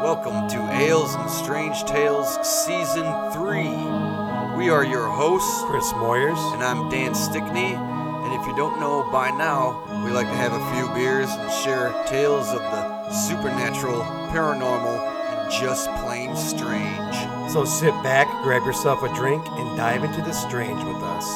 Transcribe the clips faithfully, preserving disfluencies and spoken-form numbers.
Welcome to Ales and Strange Tales Season three. We are your hosts, Chris Moyers. and I'm Dan Stickney. And if you don't know by now, we like to have a few beers and share tales of the supernatural, paranormal, and just plain strange. So sit back, grab yourself a drink, and dive into the strange with us.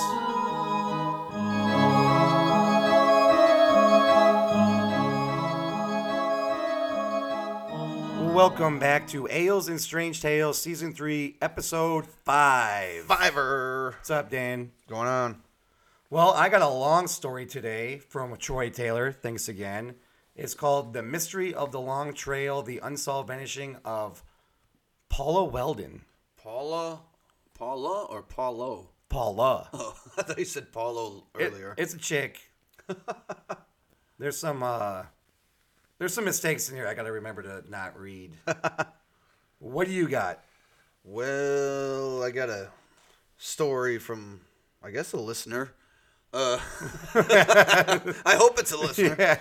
Welcome back to Ales and Strange Tales, Season three, Episode five. Fiverr! What's up, Dan? What's going on? Well, I got a long story today from Troy Taylor. Thanks again. It's called The Mystery of the Long Trail, The Unsolved Vanishing of Paula Weldon. Paula? Paula or Paulo? Paula. Oh, I thought you said Paulo It- earlier. it's a chick. There's some uh there's some mistakes in here I gotta remember to not read. What do you got? Well, I got a story from, I guess, a listener. Uh, I hope it's a listener. Yeah.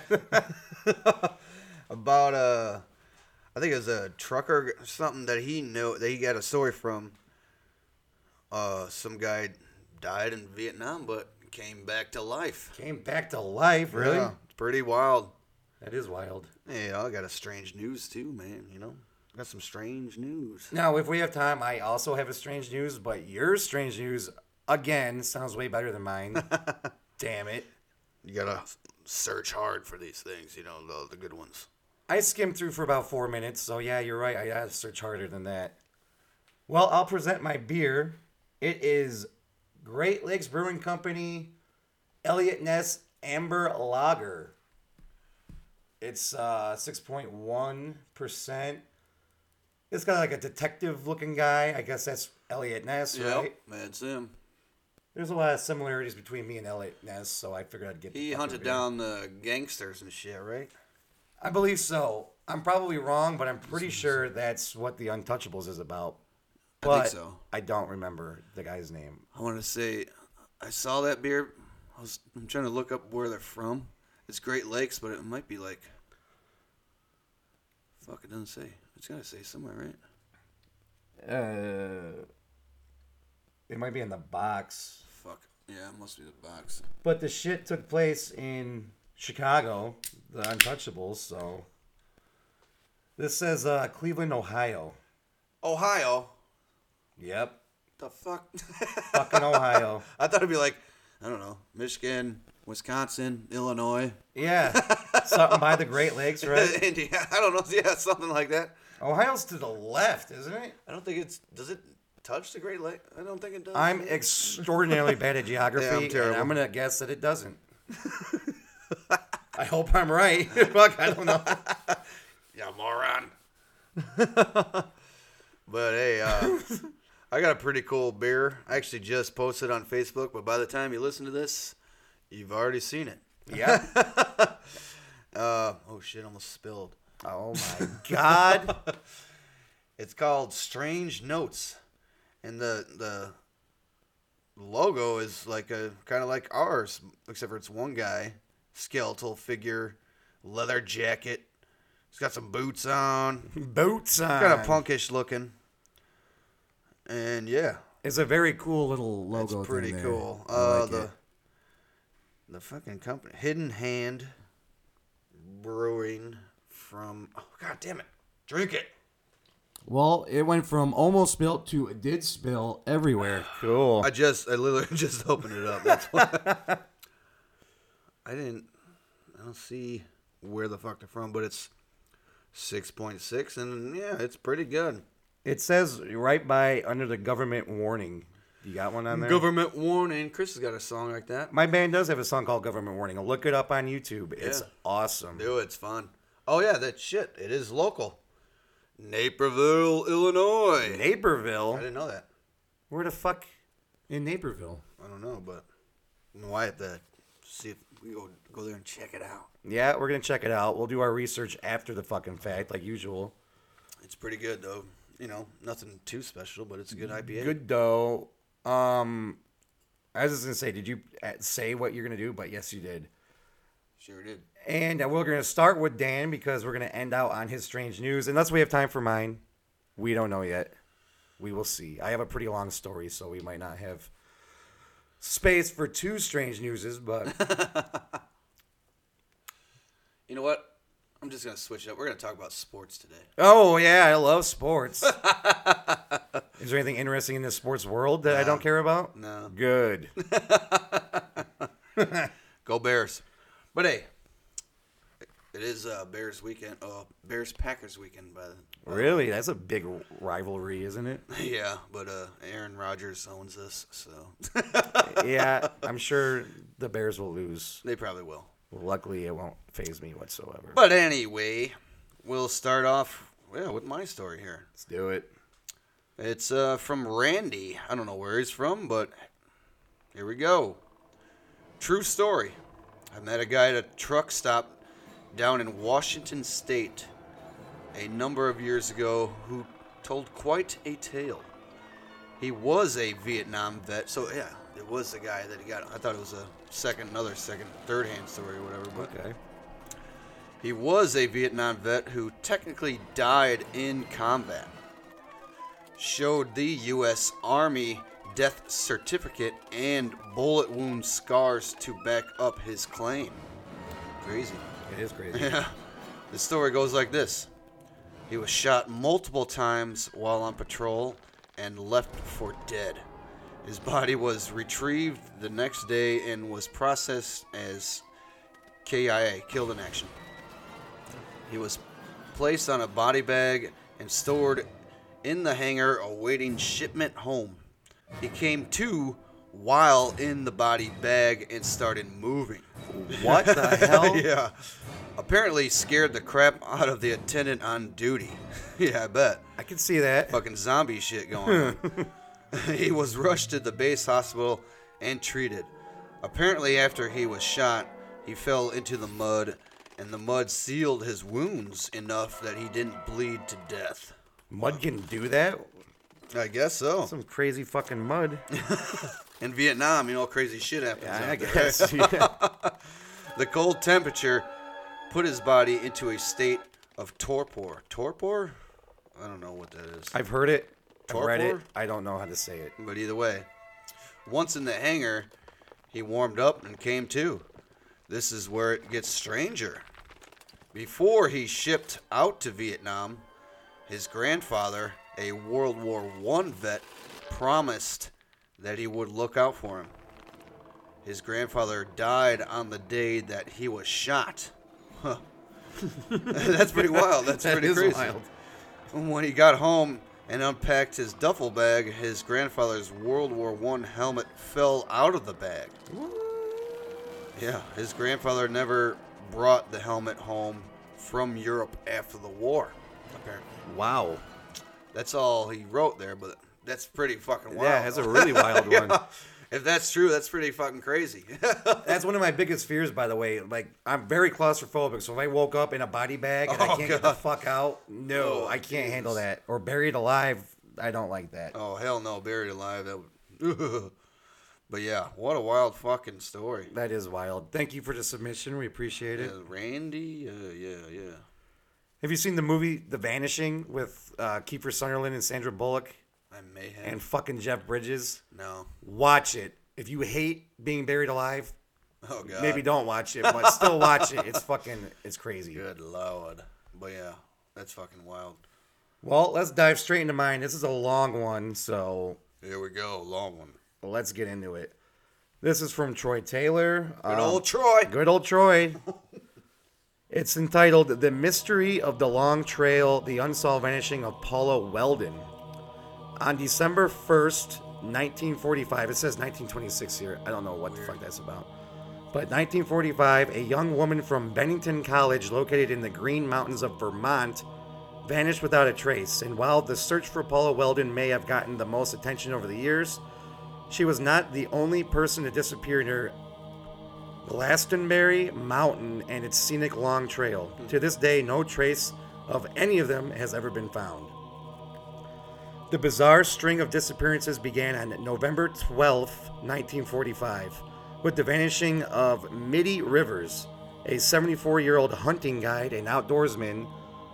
About uh, I think it was a trucker or something that he know that he got a story from. Uh, some guy died in Vietnam, but came back to life. Came back to life, really? Yeah, it's pretty wild. That is wild. Hey, I got a strange news too, man. You know, got some strange news. Now, if we have time, I also have a strange news, but your strange news, again, sounds way better than mine. Damn it. You gotta search hard for these things. You know, the the good ones. I skimmed through for about four minutes, so yeah, you're right. I gotta search harder than that. Well, I'll present my beer. It is Great Lakes Brewing Company Elliot Ness Amber Lager. It's uh, six point one percent. It's got like a detective-looking guy. I guess that's Elliot Ness, right? That's him. There's a lot of similarities between me and Elliot Ness, so I figured I'd get. He the fucking hunted beer. down the gangsters and shit, right? I believe so. I'm probably wrong, but I'm pretty sure that's what the Untouchables is about. I But think so. I don't remember the guy's name. I want to say, I saw that beer. I was, I'm trying to look up where they're from. It's Great Lakes, but it might be like. Fuck, it doesn't say. It's gotta say somewhere, right? Uh, it might be in the box. Fuck. Yeah, it must be the box. But the shit took place in Chicago, the Untouchables, so. This says uh, Cleveland, Ohio. Ohio. Yep. The fuck? Fucking Ohio. I thought it'd be like, I don't know, Michigan, Wisconsin, Illinois. Yeah. Something by the Great Lakes, right? Indiana. I don't know. Yeah, something like that. Ohio's to the left, isn't it? I don't think it's. Does it touch the Great Lake? I don't think it does. I'm extraordinarily bad at geography, Yeah, I'm and terrible. I'm going to guess that it doesn't. I hope I'm right. Fuck, I don't know. Yeah, moron. But hey, uh, I got a pretty cool beer. I actually just posted on Facebook, but by the time you listen to this, you've already seen it. Yeah. Uh, oh shit, almost spilled. Oh my God. It's called Strange Notes, and the the logo is like a kind of like ours, except for it's one guy, skeletal figure, leather jacket. He's got some boots on, Boots on. kind of punkish looking, and yeah, It's a very cool little it's logo. pretty thing there. cool. I Uh, like the it. the fucking company, Hidden Hand Brewing from. Oh god damn it! Drink it. Well, it went from almost spilt to it did spill everywhere. Cool. I just, I literally just opened it up. That's why. I didn't, I don't see where the fuck they're from, but it's six point six, and yeah, it's pretty good. It says right by under the government warning. You got one on there? Government warning. Chris has got a song like that. My band does have a song called Government Warning. I'll look it up on YouTube. It's Yeah. awesome. Dude, it's fun. Oh yeah, that shit. It is local. Naperville, Illinois. I Naperville? didn't know that. Where the fuck in Naperville? I don't know, but we might have to see if we go go there and check it out. Yeah, we're going to check it out. We'll do our research after the fucking fact, like usual. It's pretty good though. You know, nothing too special, but it's a good I P A. Good dough. Um, I was just going to say, did you uh, say what you're going to do? But yes, you did. Sure did. And uh, we're going to start with Dan because we're going to end out on his strange news. Unless we have time for mine. We don't know yet. We will see. I have a pretty long story, so we might not have space for two strange newses, but... You know what? I'm just going to switch it up. We're going to talk about sports today. Oh, yeah, I love sports. Is there anything interesting in the sports world that no. I don't care about? No. Good. Go Bears. But hey, it is uh, Bears weekend. Oh, Bears Packers weekend. By the Really? That's a big rivalry, isn't it? Yeah, but uh, Aaron Rodgers owns this, so. Yeah, I'm sure the Bears will lose. They probably will. Luckily, it won't faze me whatsoever. But anyway, we'll start off yeah, with my story here. Let's do it. It's uh, from Randy. I don't know where he's from, but here we go. True story. I met a guy at a truck stop down in Washington State a number of years ago who told quite a tale. He was a Vietnam vet, so yeah, it was the guy that he got. I thought it was a second, another second, third hand story or whatever, but Okay. he was a Vietnam vet who technically died in combat. Showed the U S Army death certificate and bullet wound scars to back up his claim. Crazy. It is crazy. Yeah. The story goes like this. He was shot multiple times while on patrol and left for dead. His body was retrieved the next day and was processed as K I A, killed in action. He was placed on a body bag and stored in the hangar awaiting shipment home. He came to while in the body bag and started moving. What the hell? Yeah. Apparently scared the crap out of the attendant on duty. Yeah, I bet. I can see that. Fucking zombie shit going on. He was rushed to the base hospital and treated. Apparently after he was shot, he fell into the mud, and the mud sealed his wounds enough that he didn't bleed to death. Mud can do that? I guess so. Some crazy fucking mud. In Vietnam, you know, crazy shit happens. Yeah, out I there. guess. Yeah. The cold temperature put his body into a state of torpor. Torpor? I don't know what that is. I've heard it. I've read it. Torpor? I don't know how to say it. But either way, once in the hangar, he warmed up and came to. This is where it gets stranger. Before he shipped out to Vietnam, his grandfather, a World War One vet, promised that he would look out for him. His grandfather died on the day that he was shot. Huh. That's pretty wild. That's That pretty is crazy. wild. When he got home and unpacked his duffel bag, his grandfather's World War One helmet fell out of the bag. Yeah, his grandfather never brought the helmet home from Europe after the war, apparently. Wow. That's all he wrote there, but that's pretty fucking wild. Yeah, that's a really wild one. Yeah. If that's true, that's pretty fucking crazy. That's one of my biggest fears, by the way. Like, I'm very claustrophobic, so if I woke up in a body bag and I Oh, can't get the God. fuck out, no, Oh, I can't Jesus. handle that. Or buried alive, I don't like that. Oh, hell no, buried alive. That would... But yeah, what a wild fucking story. That is wild. Thank you for the submission. We appreciate it. Yeah, Randy? Uh, yeah, yeah. Have you seen the movie The Vanishing with uh, Kiefer Sutherland and Sandra Bullock I may have. and fucking Jeff Bridges? No. Watch it. If you hate being buried alive, Oh, God. maybe don't watch it, but still watch it. It's fucking, it's crazy. Good lord. But yeah, that's fucking wild. Well, let's dive straight into mine. This is a long one, so Here we go, long one. let's get into it. This is from Troy Taylor. Good Um, old Troy. Good old Troy. It's entitled The Mystery of the Long Trail, The Unsolved Vanishing of Paula Weldon. On December first, nineteen forty-five, it says nineteen twenty-six here. I don't know what the fuck that's about. But nineteen forty-five, a young woman from Bennington College, located in the Green Mountains of Vermont, vanished without a trace. And while the search for Paula Weldon may have gotten the most attention over the years, she was not the only person to disappear near Glastonbury Mountain and its scenic Long Trail. To this day, no trace of any of them has ever been found. The bizarre string of disappearances began on November twelfth, nineteen forty-five, with the vanishing of Mitty Rivers, a seventy-four-year-old hunting guide and outdoorsman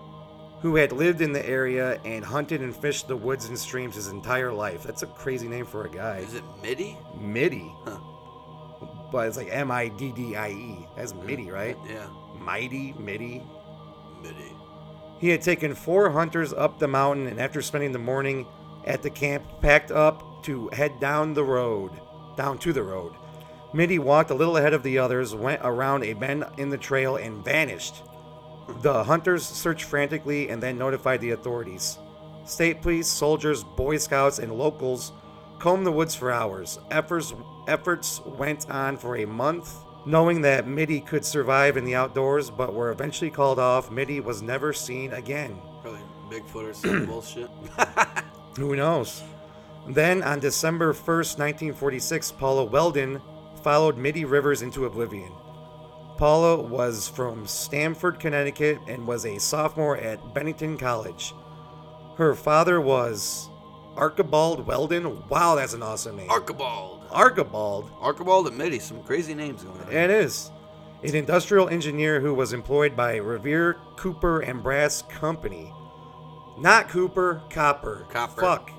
who had lived in the area and hunted and fished the woods and streams his entire life. That's a crazy name for a guy. Is it Mitty? Mitty. Huh. But it's like M I D D I E. That's Mitty, right? Yeah. Mighty, Mitty. Mitty. He had taken four hunters up the mountain, and after spending the morning at the camp, packed up to head down the road, down to the road. Mitty walked a little ahead of the others, went around a bend in the trail, and vanished. The hunters searched frantically and then notified the authorities. State police, soldiers, Boy Scouts, and locals combed the woods for hours. Efforts, efforts went on for a month, knowing that Mitty could survive in the outdoors, but were eventually called off. Mitty was never seen again. Probably Bigfoot or some bullshit. Who knows? Then, on December first, nineteen forty-six, Paula Weldon followed Mitty Rivers into oblivion. Paula was from Stamford, Connecticut, and was a sophomore at Bennington College. Her father was Archibald Weldon. Wow, that's an awesome name. Archibald. Archibald. Archibald and Mitty. Some crazy names going on. It is. An industrial engineer who was employed by Revere Cooper and Brass Company. Not Cooper, Copper. Copper. Fuck.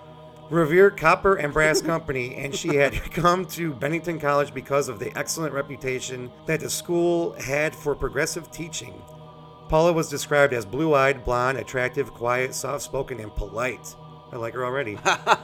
Revere Copper and Brass Company, and she had come to Bennington College because of the excellent reputation that the school had for progressive teaching. Paula was described as blue-eyed, blonde, attractive, quiet, soft-spoken, and polite. I like her already.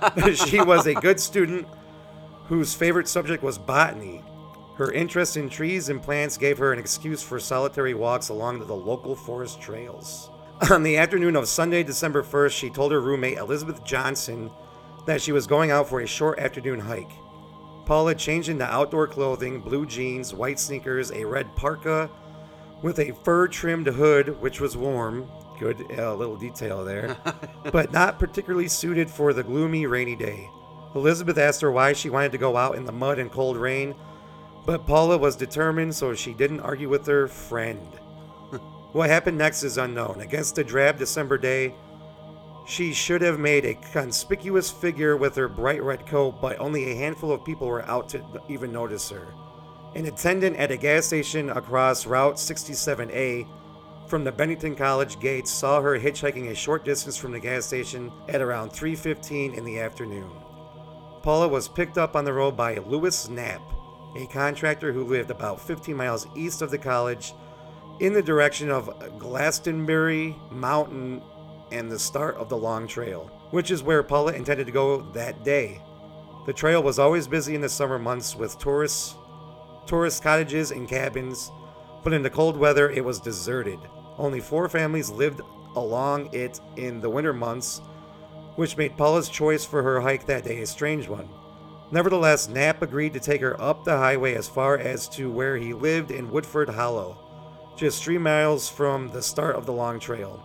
She was a good student whose favorite subject was botany. Her interest in trees and plants gave her an excuse for solitary walks along the local forest trails. On the afternoon of Sunday, December first, she told her roommate, Elizabeth Johnson, that she was going out for a short afternoon hike. Paula changed into outdoor clothing, blue jeans, white sneakers, a red parka with a fur-trimmed hood, which was warm. Good uh, little detail there. But not particularly suited for the gloomy, rainy day. Elizabeth asked her why she wanted to go out in the mud and cold rain, but Paula was determined, so she didn't argue with her friend. What happened next is unknown. Against the drab December day, she should have made a conspicuous figure with her bright red coat, but only a handful of people were out to even notice her. An attendant at a gas station across Route sixty-seven A from the Bennington College gates saw her hitchhiking a short distance from the gas station at around three fifteen in the afternoon. Paula was picked up on the road by Louis Knapp, a contractor who lived about fifteen miles east of the college in the direction of Glastonbury Mountain and the start of the Long Trail, which is where Paula intended to go that day. The trail was always busy in the summer months with tourists, tourist cottages and cabins, but in the cold weather it was deserted. Only four families lived along it in the winter months, which made Paula's choice for her hike that day a strange one. Nevertheless, Knapp agreed to take her up the highway as far as to where he lived in Woodford Hollow, just three miles from the start of the Long Trail.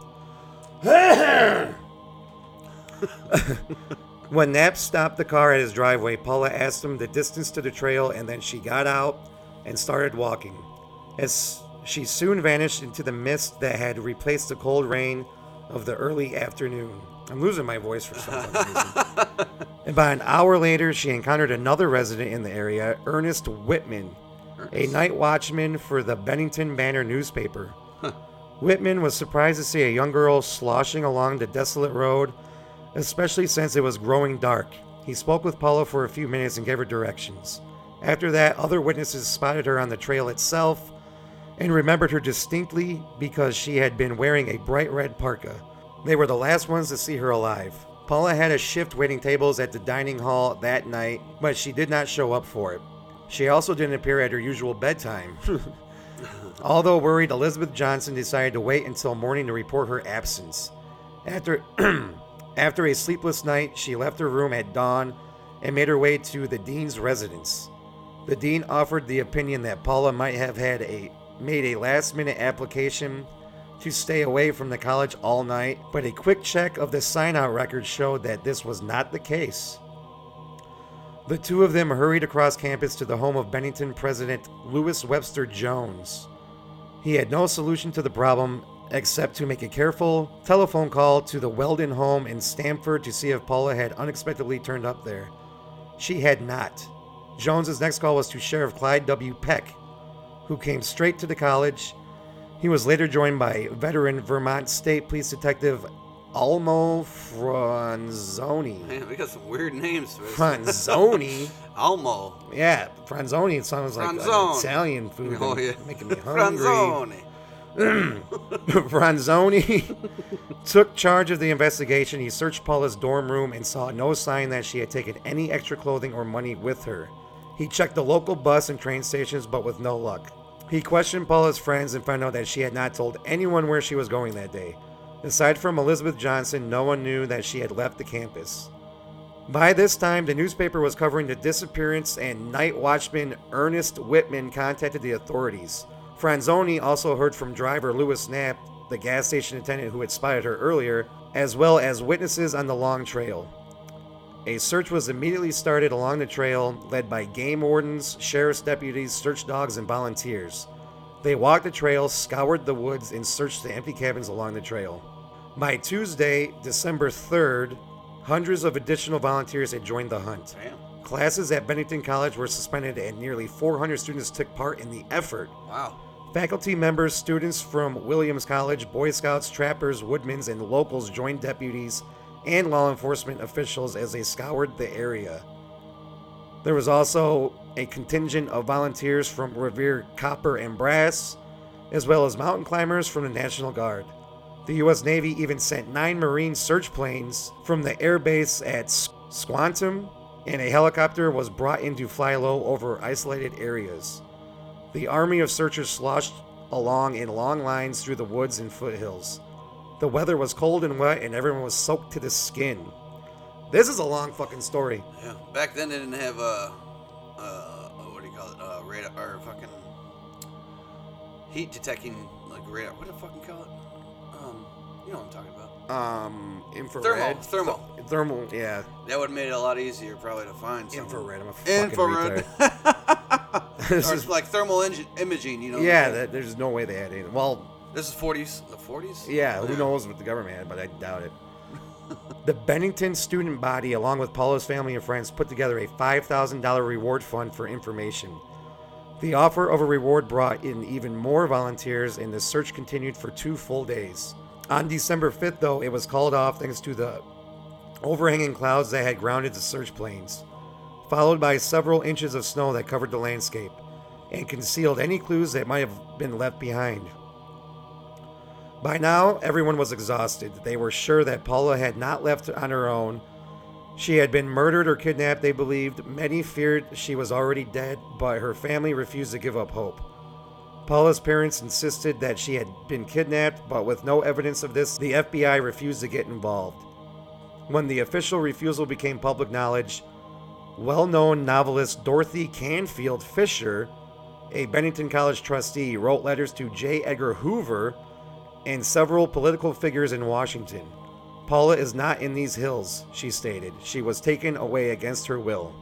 When Knapp stopped the car at his driveway, Paula asked him the distance to the trail, and then she got out and started walking. As she soon vanished into the mist that had replaced the cold rain of the early afternoon. I'm losing my voice for some reason. About an hour later, she encountered another resident in the area, Ernest Whitman, a night watchman for the Bennington Banner newspaper. Whitman was surprised to see a young girl sloshing along the desolate road, especially since it was growing dark. He spoke with Paula for a few minutes and gave her directions. After that, other witnesses spotted her on the trail itself and remembered her distinctly because she had been wearing a bright red parka. They were the last ones to see her alive. Paula had a shift waiting tables at the dining hall that night, but she did not show up for it. She also didn't appear at her usual bedtime. Although worried, Elizabeth Johnson decided to wait until morning to report her absence. After, after a sleepless night, she left her room at dawn and made her way to the dean's residence. The dean offered the opinion that Paula might have had a made a last-minute application to stay away from the college all night, but a quick check of the sign-out record showed that this was not the case. The two of them hurried across campus to the home of Bennington President Lewis Webster Jones. He had no solution to the problem except to make a careful telephone call to the Weldon home in Stamford to see if Paula had unexpectedly turned up there. She had not. Jones's next call was to Sheriff Clyde W. Peck, who came straight to the college. He was later joined by veteran Vermont State Police Detective Almo Franzoni. Man, we got some weird names for this. Franzoni? Almo. Yeah, Franzoni. It sounds like Franzoni. an Italian food. Oh, yeah. Making me hungry. Franzoni. Franzoni took charge of the investigation. He searched Paula's dorm room and saw no sign that she had taken any extra clothing or money with her. He checked the local bus and train stations, but with no luck. He questioned Paula's friends and found out that she had not told anyone where she was going that day. Aside from Elizabeth Johnson, no one knew that she had left the campus. By this time, the newspaper was covering the disappearance, and night watchman Ernest Whitman contacted the authorities. Franzoni also heard from driver Louis Knapp, the gas station attendant who had spotted her earlier, as well as witnesses on the long trail. A search was immediately started along the trail, led by game wardens, sheriff's deputies, search dogs, and volunteers. They walked the trail, scoured the woods, and searched the empty cabins along the trail. By Tuesday, December third, hundreds of additional volunteers had joined the hunt. Damn. Classes at Bennington College were suspended and nearly four hundred students took part in the effort. Wow. Faculty members, students from Williams College, Boy Scouts, trappers, woodmans, and locals joined deputies and law enforcement officials as they scoured the area. There was also a contingent of volunteers from Revere Copper and Brass, as well as mountain climbers from the National Guard. The U S Navy even sent nine Marine search planes from the air base at Squantum, and a helicopter was brought in to fly low over isolated areas. The army of searchers sloshed along in long lines through the woods and foothills. The weather was cold and wet, and everyone was soaked to the skin. This is a long fucking story. Yeah. Back then they didn't have uh, uh, what do you call it? Uh, radar or fucking heat detecting like radar. What do you fucking call it? Um, you know what I'm talking about. Um, infrared. Thermal. Thermal. Th- thermal. Yeah. That would have made it a lot easier probably to find. Something. Infrared. I'm a fucking Infrared. retard. This or is like thermal ing- imaging. You know. yeah. That, there's no way they had it. Well. This is forties. The forties. Yeah. Who knows what the government had, but I doubt it. The Bennington student body, along with Paula's family and friends, put together a five thousand dollars reward fund for information. The offer of a reward brought in even more volunteers, and the search continued for two full days. On December fifth, though, it was called off thanks to the overhanging clouds that had grounded the search planes, followed by several inches of snow that covered the landscape and concealed any clues that might have been left behind. By now, everyone was exhausted. They were sure that Paula had not left on her own. She had been murdered or kidnapped, they believed. Many feared she was already dead, but her family refused to give up hope. Paula's parents insisted that she had been kidnapped, but with no evidence of this, the F B I refused to get involved. When the official refusal became public knowledge, well-known novelist Dorothy Canfield Fisher, a Bennington College trustee, wrote letters to J. Edgar Hoover and several political figures in Washington. Paula is not in these hills, she stated. She was taken away against her will.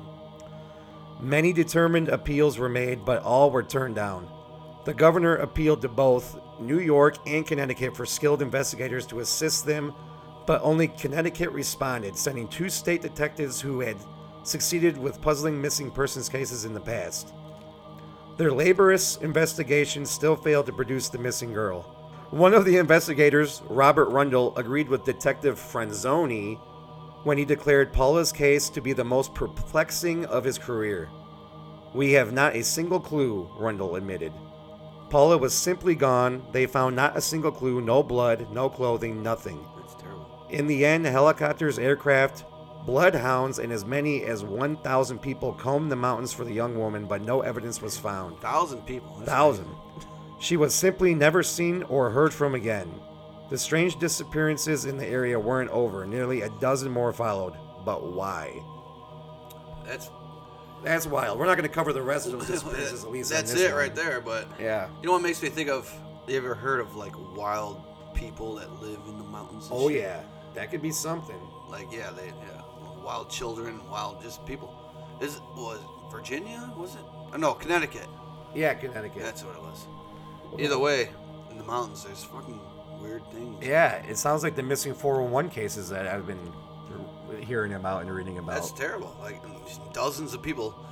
Many determined appeals were made, but all were turned down. The governor appealed to both New York and Connecticut for skilled investigators to assist them, but only Connecticut responded, sending two state detectives who had succeeded with puzzling missing persons cases in the past. Their laborious investigation still failed to produce the missing girl. One of the investigators, Robert Rundle, agreed with Detective Franzoni when he declared Paula's case to be the most perplexing of his career. "We have not a single clue," Rundle admitted. Paula was simply gone. They found not a single clue, no blood, no clothing, nothing. That's terrible. In the end, helicopters, aircraft, bloodhounds, and as many as one thousand people combed the mountains for the young woman, but no evidence was found. Thousand people. That's Thousand. amazing. She was simply never seen or heard from again. The strange disappearances in the area weren't over. Nearly a dozen more followed. But why? That's That's wild. We're not going to cover the rest of those disappearances, at least on that's this it one. right there. But Yeah. you know what makes me think of? You ever heard of like wild people that live in the mountains? and Oh, shit? yeah. That could be something. Like yeah, they yeah, wild children, wild just people. Is it was it Virginia? Was it? Oh, no, Connecticut. Yeah, Connecticut. That's what it was. Either way, in the mountains, there's fucking weird things. Yeah, it sounds like the missing four one one cases that I've been hearing about and reading about. That's terrible. Like dozens of people.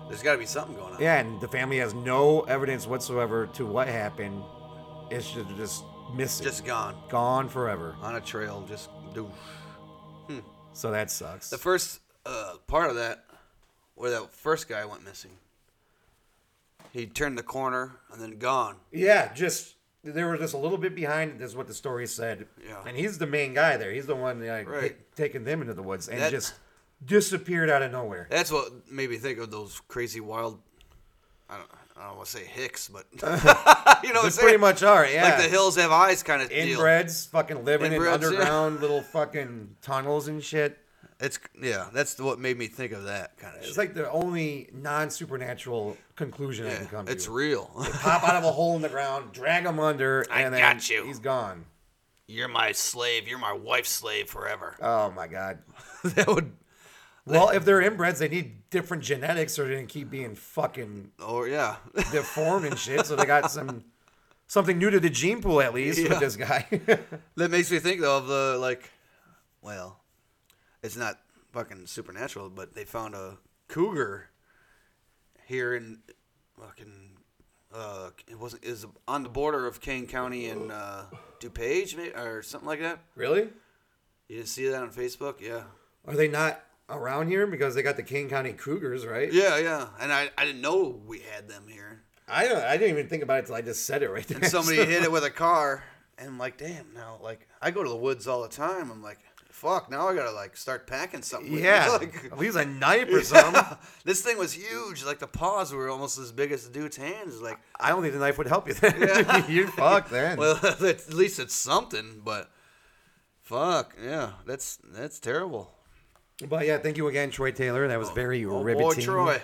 There's got to be something going on. Yeah, and the family has no evidence whatsoever to what happened. It's just, just missing. Just gone. Gone forever. On a trail, just doof. So that sucks. The first uh, part of that, where that first guy went missing, he turned the corner and then gone. Yeah, just they were just a little bit behind. Is what the story said. Yeah. And he's the main guy there. He's the one like, Right. ta- taking them into the woods and That- just disappeared out of nowhere. That's what made me think of those crazy wild. I don't. I don't want to say hicks, but you know what They I'm pretty saying? much are. Yeah. Like the hills have eyes kind of deal. Inbreds, fucking living Inbreds, in yeah. underground little fucking tunnels and shit. It's yeah. That's what made me think of that kind of shit. It's like the only non-supernatural conclusion I yeah, can come to. it's real. Pop out of a hole in the ground, drag him under, I and then got you. he's gone. You're my slave. You're my wife's slave forever. Oh my god. that would. Well, if they're inbreds, they need different genetics, or they can keep being fucking Oh yeah. deformed and shit. So they got some something new to the gene pool at least Yeah. with this guy. That makes me think though of the like, well, it's not fucking supernatural, but they found a cougar here in fucking uh, it wasn't is on the border of Kane County and uh, DuPage maybe, or something like that. Really? You didn't see that on Facebook? Yeah. Are they not around here because they got the King County Cougars, right? Yeah, yeah. And I, I didn't know we had them here. I don't. I didn't even think about it till I just said it right there. And somebody hit it with a car, and I'm like, damn. Now, like, I go to the woods all the time. I'm like, fuck. Now I gotta like start packing something. with me. Yeah, Like, at least a knife or something. this thing was huge. Like the paws were almost as big as the dude's hands. Like, I don't think the knife would help you then. Yeah. You're fucked then. well, at least it's something. But fuck, yeah, that's that's terrible. But yeah, thank you again, Troy Taylor. That was very Oh riveting. boy, Troy.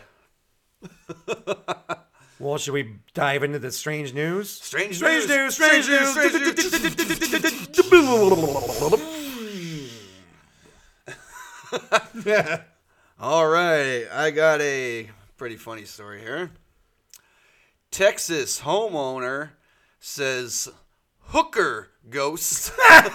Well, should we dive into the strange news? Strange, Strange news. news, strange news. Strange news. All right, I got a pretty funny story here. Texas homeowner says hooker ghosts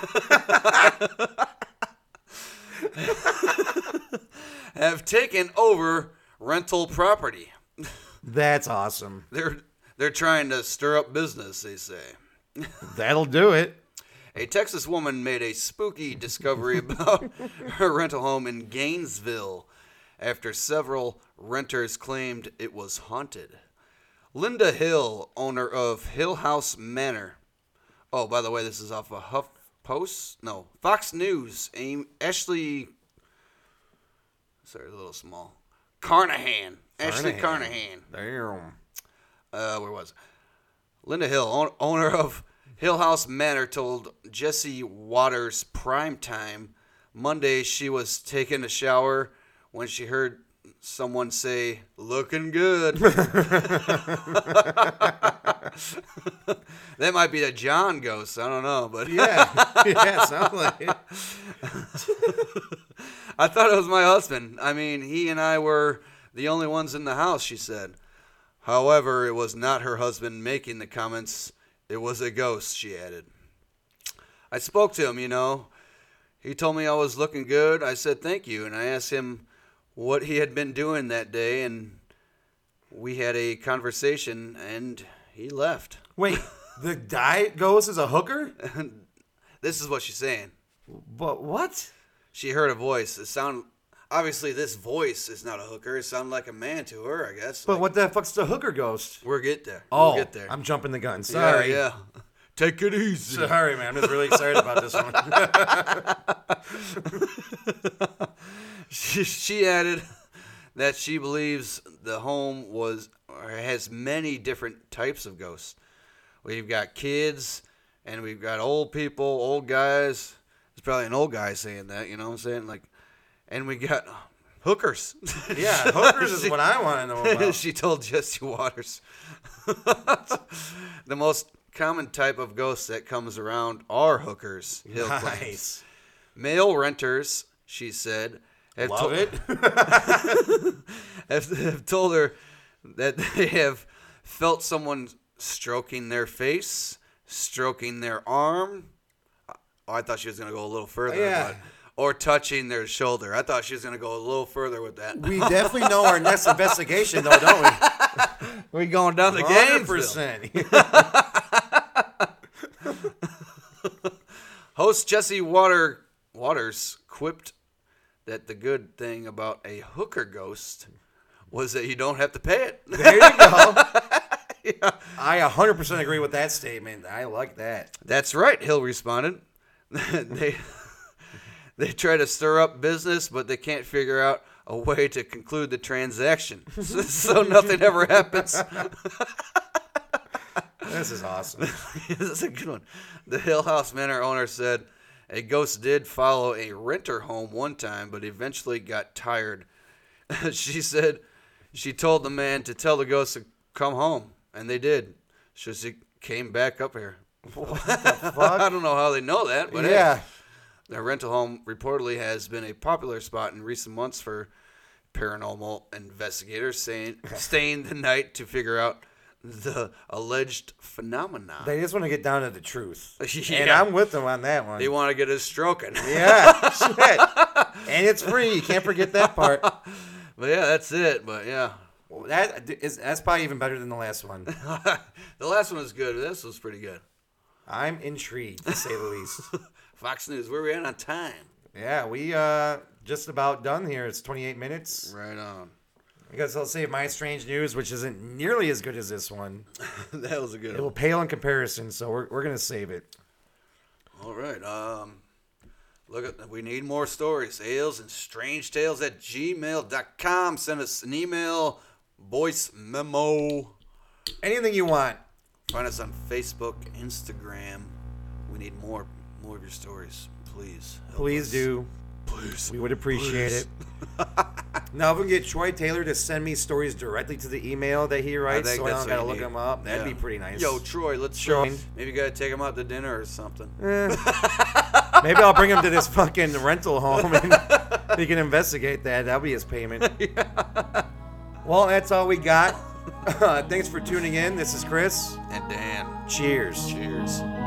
have taken over rental property. That's awesome. They're they're trying to stir up business, they say. That'll do it. A Texas woman made a spooky discovery about her rental home in Gainesville after several renters claimed it was haunted. Linda Hill, owner of Hill House Manor. Oh, by the way, this is off of Huff Post? No, Fox News. Aim, Ashley. Sorry, a little small. Carnahan. Ashley Carnahan. Damn. Uh, where was it? Linda Hill, own, owner of Hill House Manor, told Jesse Waters Primetime Monday she was taking a shower when she heard someone say, "Looking good." That might be a John ghost. I don't know, but Yeah. Yeah, sounds like it. I thought it was my husband. I mean, he and I were the only ones in the house, she said. However, it was not her husband making the comments. It was a ghost, she added. I spoke to him, you know. He told me I was looking good. I said thank you, and I asked him what he had been doing that day, and we had a conversation, and he left. Wait, the diet ghost is a hooker? This is what she's saying. But what? She heard a voice. It sound obviously this voice is not a hooker. It sounded like a man to her, I guess. But Like, what the fuck's the hooker ghost? we'll get there. Oh, we'll get there. I'm jumping the gun. Sorry. Yeah, yeah. Take it easy. Sorry, man. I'm just really excited about this one. she, she added that she believes the home was or has many different types of ghosts. We've got kids and we've got old people, old guys. There's probably an old guy saying that, you know what I'm saying? Like, and we got hookers. Yeah, hookers is what I want to know about. She told Jesse Waters. The most common type of ghost that comes around are hookers. Hill claims. Nice. Male renters, she said, have, Love to- it. have, have told her that they have felt someone stroking their face, stroking their arm. Oh, I thought she was going to go a little further. Yeah. But, or touching their shoulder. I thought she was going to go a little further with that. We definitely know our next investigation, though, don't we? We going down the one hundred game. percent. Host Jesse Water Waters quipped that the good thing about a hooker ghost was that you don't have to pay it. There you go. Yeah. I one hundred percent agree with that statement. I like that. That's right, Hill responded. they they try to stir up business, but they can't figure out a way to conclude the transaction. So nothing ever happens. This is awesome. This is a good one. The Hill House Manor owner said a ghost did follow a renter home one time, but eventually got tired. She said she told the man to tell the ghost to come home, and they did. So she came back up here. What the fuck? I don't know how they know that, but yeah. hey, the rental home reportedly has been a popular spot in recent months for paranormal investigators saying, staying the night to figure out the alleged phenomena. They just want to get down to the truth. Yeah. And I'm with them on that one. They want to get us stroking. Yeah, shit. And it's free. You can't forget that part. But yeah, that's it. But yeah. Well, that is that's probably even better than the last one. The last one was good. This was pretty good. I'm intrigued, to say the least. Fox News, where we at on time? Yeah, we uh just about done here. It's twenty-eight minutes. Right on. I guess I'll save my strange news, which isn't nearly as good as this one. That was a good It one. will pale in comparison, so we're we're gonna save it. All right. Um, look at we need more stories. Ales and strange tales at gmail dot com. Send us an email, voice memo. Anything you want. Find us on Facebook, Instagram. We need more more of your stories, please. Help Please us. do. Please. We would appreciate Please. it. Now, if we can get Troy Taylor to send me stories directly to the email that he writes, think so I that's don't gotta what you look need. them up, that'd Yeah. be pretty nice. Yo, Troy, let's Troy. maybe you gotta take him out to dinner or something. Eh. Maybe I'll bring him to this fucking rental home and he can investigate that. That'll be his payment. Yeah. Well, that's all we got. Uh, thanks for tuning in. This is Chris. And Dan. Cheers. Cheers.